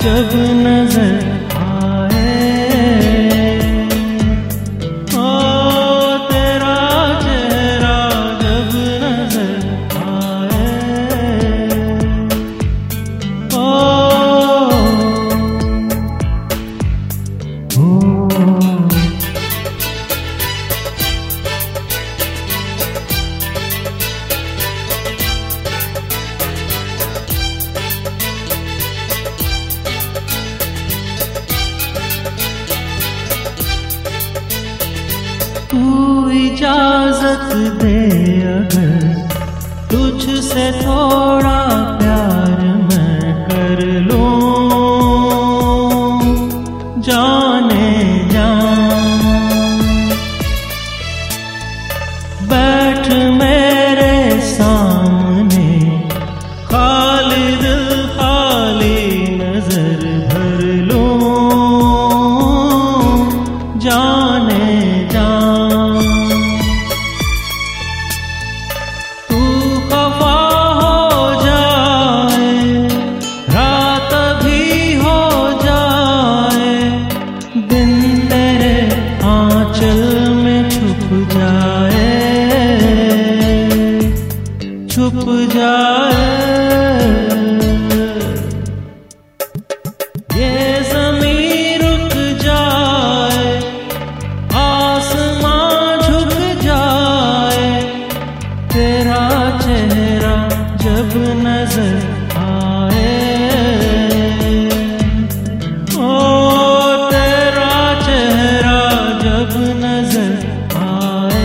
जब नजर आए, ओ तेरा चेहरा जब नजर आए, ओ तू इजाजत दे अगर तुझसे थोड़ा प्यार मैं कर लूं, जाने जा बैठ मेरे सामने, खाली दिल खाली नजर भर लूं, जाने जा तू खफा हो जाए, रात भी हो जाए, दिन तेरे आंचल में छुप जाए, छुप जाए। ये ज़मीं रुक जाए, आसमां झुक जाए, तेरा चेहरा जब नजर आए, ओ तेरा चेहरा जब नजर आए।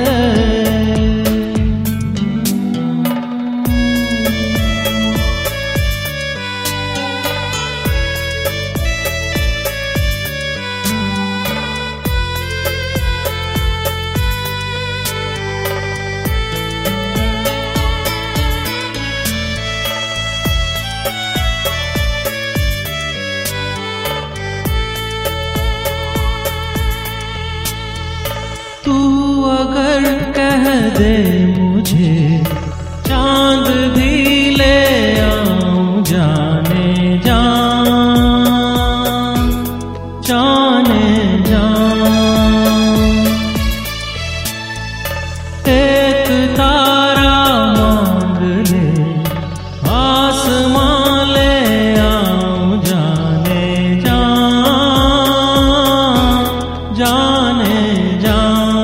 तू अगर कह दे मुझे चांद भी ले आऊं, जाने जा, जाने जा। एक तारा मांग ले, आसमां ले आऊं, जाने जा, जाने जा।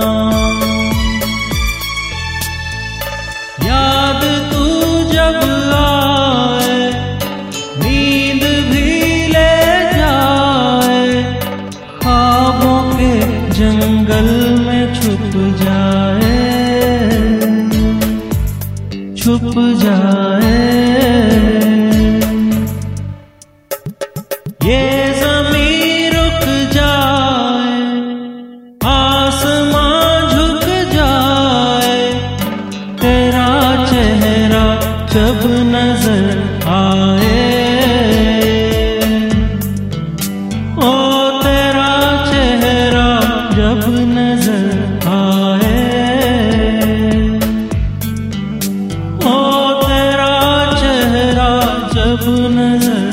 याद तू जब आए, नींद भी ले जाए, ख्वाबों के जंगल में छुप जाए, छुप जाए। ये ज़मीं रुक जाए, आसमां झुक जाए, तेरा चेहरा जब नजर आए, ओ तेरा चेहरा जब नजर आए, ओ तेरा चेहरा जब नजर